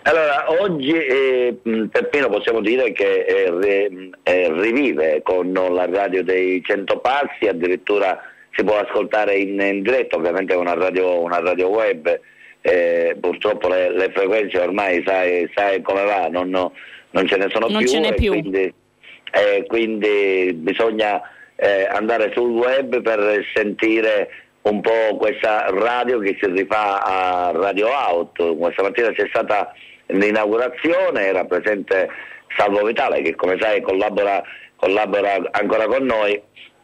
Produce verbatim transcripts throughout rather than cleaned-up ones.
Allora, oggi eh, Peppino possiamo dire che eh, eh, rivive con la radio dei cento passi, addirittura si può ascoltare in, in diretta, ovviamente è una radio, una radio web, eh, purtroppo le, le frequenze ormai sai, sai come va, non, no, non ce ne sono non più, ce n'è e più. Quindi, eh, quindi bisogna eh, andare sul web per sentire un po' questa radio che si rifà a Radio Out. Questa mattina c'è stata l'inaugurazione, era presente Salvo Vitale che come sai collabora, collabora ancora con noi,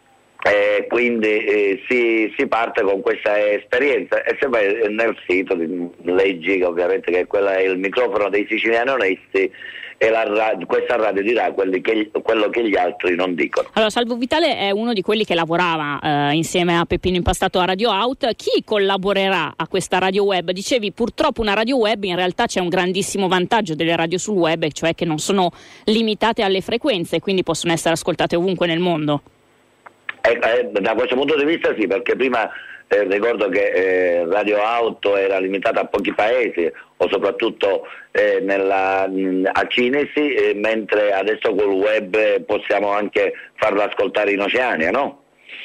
e quindi eh, si, si parte con questa esperienza, e se vai nel sito leggi che ovviamente che quella è il microfono dei siciliani onesti, e la radio, questa radio dirà quelli che, quello che gli altri non dicono. Allora, Salvo Vitale è uno di quelli che lavorava eh, insieme a Peppino Impastato a Radio Out. Chi collaborerà a questa radio web? Dicevi, purtroppo una radio web, in realtà c'è un grandissimo vantaggio delle radio sul web, cioè che non sono limitate alle frequenze, quindi possono essere ascoltate ovunque nel mondo. Eh, eh, da questo punto di vista sì, perché prima eh, ricordo che eh, Radio Auto era limitata a pochi paesi, o soprattutto eh, nella, mh, a Cinesi, eh, mentre adesso col web possiamo anche farlo ascoltare in Oceania, no?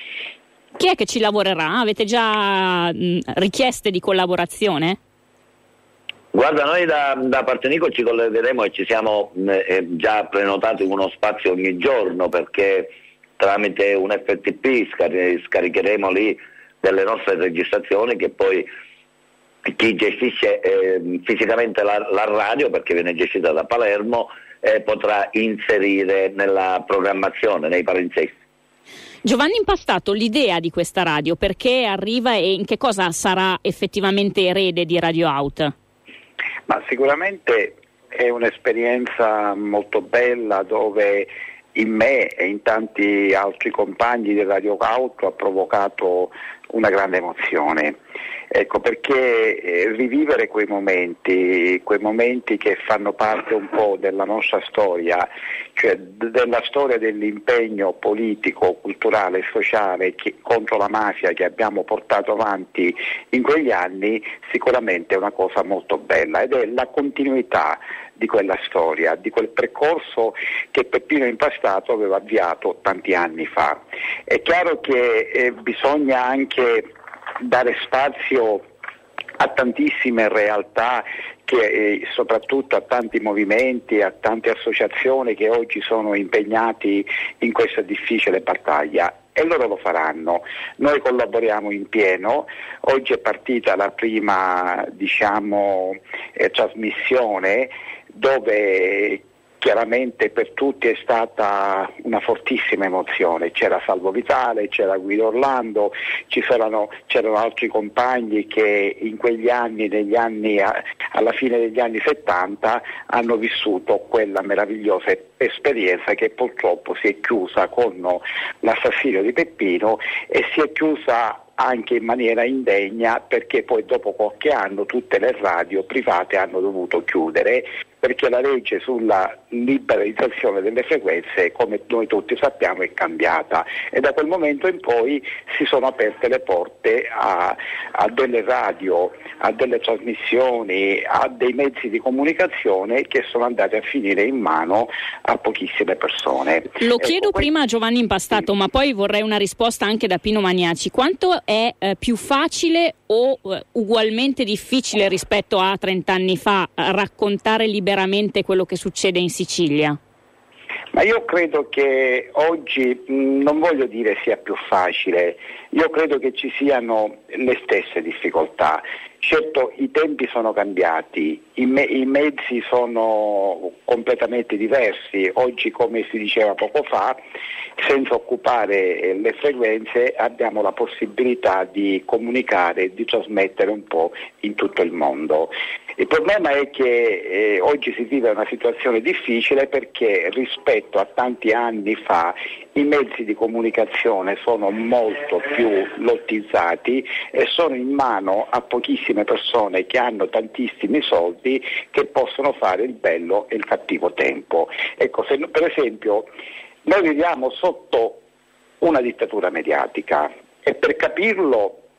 Chi è che ci lavorerà? Avete già mh, richieste di collaborazione? Guarda, noi da, da Partenico ci collegheremo e ci siamo mh, eh, già prenotati uno spazio ogni giorno, perché tramite un F T P scar- scaricheremo lì delle nostre registrazioni che poi chi gestisce eh, fisicamente la, la radio, perché viene gestita da Palermo, eh, potrà inserire nella programmazione, nei palinsesti. Giovanni Impastato, l'idea di questa radio, perché arriva e in che cosa sarà effettivamente erede di Radio Out? Ma sicuramente è un'esperienza molto bella, dove in me e in tanti altri compagni di Radio Out ha provocato una grande emozione. Ecco, perché eh, rivivere quei momenti, quei momenti che fanno parte un po' della nostra storia, cioè d- della storia dell'impegno politico, culturale e sociale che, contro la mafia che abbiamo portato avanti in quegli anni, sicuramente è una cosa molto bella, ed è la continuità di quella storia, di quel percorso che Peppino Impastato aveva avviato tanti anni fa. È chiaro che eh, bisogna anche dare spazio a tantissime realtà, che, eh, soprattutto a tanti movimenti, a tante associazioni che oggi sono impegnati in questa difficile battaglia, e loro lo faranno. Noi collaboriamo in pieno. Oggi è partita la prima, diciamo, eh, trasmissione, dove chiaramente per tutti è stata una fortissima emozione. C'era Salvo Vitale, c'era Guido Orlando, ci c'erano, c'erano altri compagni che in quegli anni, negli anni alla fine degli anni settanta, hanno vissuto quella meravigliosa esperienza che purtroppo si è chiusa con l'assassinio di Peppino, e si è chiusa anche in maniera indegna, perché poi dopo qualche anno tutte le radio private hanno dovuto chiudere, perché la legge sulla liberalizzazione delle frequenze, come noi tutti sappiamo, è cambiata, e da quel momento in poi si sono aperte le porte a, a delle radio, a delle trasmissioni, a dei mezzi di comunicazione che sono andati a finire in mano a pochissime persone. Lo chiedo ecco, prima a Giovanni Impastato, sì, ma poi vorrei una risposta anche da Pino Magnaci. Quanto è eh, più facile o eh, ugualmente difficile rispetto a trent'anni fa eh, raccontare liberamente quello che succede in Sicilia? Ma io credo che oggi, mh, non voglio dire sia più facile, io credo che ci siano le stesse difficoltà. Certo, i tempi sono cambiati, i, me- i mezzi sono completamente diversi. Oggi, come si diceva poco fa, senza occupare eh, le frequenze abbiamo la possibilità di comunicare, di trasmettere un po' in tutto il mondo. Il problema è che eh, oggi si vive una situazione difficile, perché rispetto a tanti anni fa i mezzi di comunicazione sono molto più lottizzati e sono in mano a pochissime persone che hanno tantissimi soldi, che possono fare il bello e il cattivo tempo. Ecco, se, per esempio, noi viviamo sotto una dittatura mediatica, e per capirlo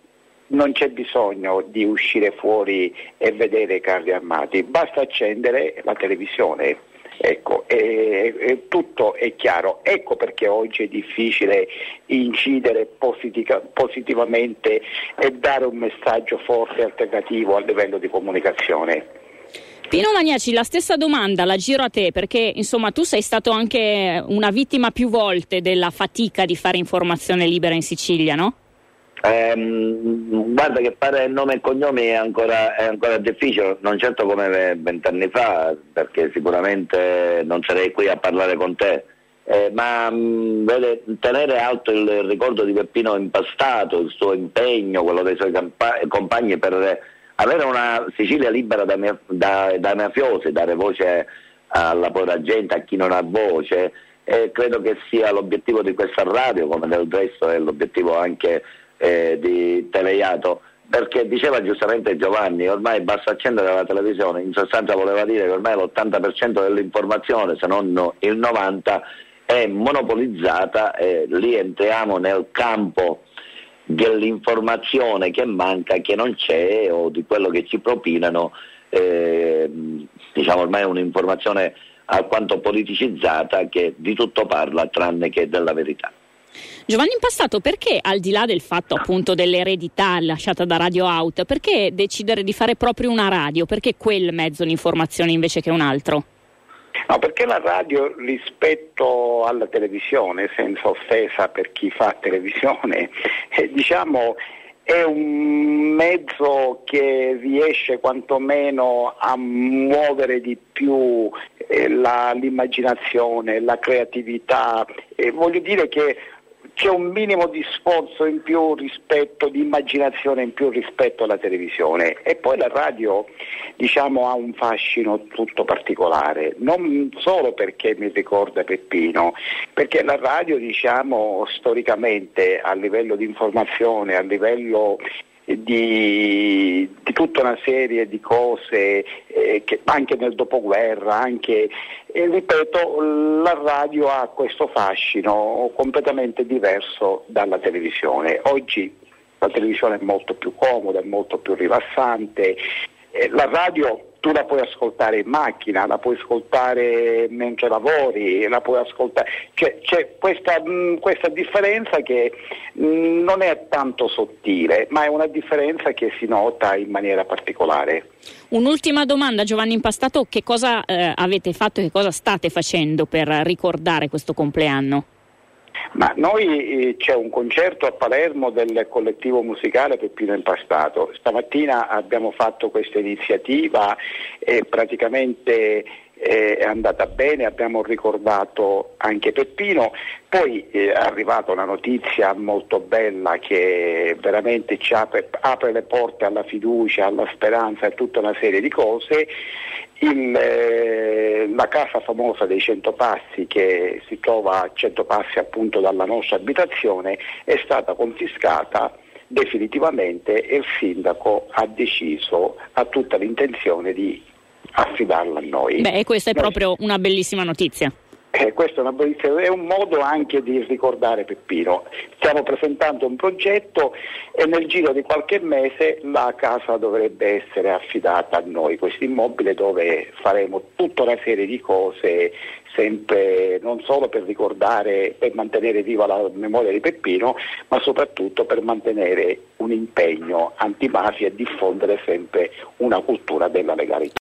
non c'è bisogno di uscire fuori e vedere i carri armati, basta accendere la televisione. Ecco, e, e tutto è chiaro. Ecco perché oggi è difficile incidere positiva, positivamente e dare un messaggio forte e alternativo a livello di comunicazione. Pino Magnaci, la stessa domanda la giro a te, perché insomma tu sei stato anche una vittima più volte della fatica di fare informazione libera in Sicilia, no? Ehm, guarda che fare nome e cognomi è ancora, è ancora difficile, non certo come vent'anni fa, perché sicuramente non sarei qui a parlare con te, eh, ma mh, vede, tenere alto il ricordo di Peppino Impastato, il suo impegno, quello dei suoi campa- compagni per avere una Sicilia libera da, mia, da, da mafiosi, dare voce alla povera gente, a chi non ha voce, e credo che sia l'obiettivo di questa radio, come del resto è l'obiettivo anche Eh, di Teleiato, perché diceva giustamente Giovanni, ormai basta accendere la televisione, in sostanza voleva dire che ormai l'ottanta per cento dell'informazione, se non il novanta per cento, è monopolizzata, e lì entriamo nel campo dell'informazione che manca, che non c'è, o di quello che ci propinano, eh, diciamo ormai è un'informazione alquanto politicizzata che di tutto parla tranne che della verità. Giovanni Impastato, perché al di là del fatto appunto dell'eredità lasciata da Radio Out, perché decidere di fare proprio una radio? Perché quel mezzo di informazione invece che un altro? No, perché la radio rispetto alla televisione, senza offesa per chi fa televisione, eh, diciamo è un mezzo che riesce quantomeno a muovere di più eh, la, l'immaginazione, la creatività, e voglio dire che c'è un minimo di sforzo in più rispetto, di immaginazione in più rispetto alla televisione, e poi la radio diciamo ha un fascino tutto particolare, non solo perché mi ricorda Peppino, perché la radio diciamo storicamente a livello di informazione, a livello Di, di tutta una serie di cose eh, che anche nel dopoguerra, anche eh, ripeto, la radio ha questo fascino completamente diverso dalla televisione. Oggi la televisione è molto più comoda, è molto più rilassante, eh, la radio tu la puoi ascoltare in macchina, la puoi ascoltare mentre lavori, la puoi ascoltare, cioè, c'è questa, mh, questa differenza che mh, non è tanto sottile, ma è una differenza che si nota in maniera particolare. Un'ultima domanda, Giovanni Impastato, che cosa eh, avete fatto e che cosa state facendo per ricordare questo compleanno? Ma noi eh, c'è un concerto a Palermo del collettivo musicale Peppino Impastato. Stamattina abbiamo fatto questa iniziativa e praticamente eh, è andata bene, abbiamo ricordato anche Peppino. Poi eh, è arrivata una notizia molto bella che veramente ci apre, apre le porte alla fiducia, alla speranza e tutta una serie di cose. Il, eh, la casa famosa dei Cento Passi, che si trova a cento passi appunto dalla nostra abitazione, è stata confiscata definitivamente e il sindaco ha deciso, ha tutta l'intenzione di affidarla a noi. Beh, e questa è noi... proprio una bellissima notizia. Eh, questo è, una bellissima, è un modo anche di ricordare Peppino. Stiamo presentando un progetto e nel giro di qualche mese la casa dovrebbe essere affidata a noi, questo immobile dove faremo tutta una serie di cose, sempre non solo per ricordare, per mantenere viva la memoria di Peppino, ma soprattutto per mantenere un impegno antimafia e diffondere sempre una cultura della legalità.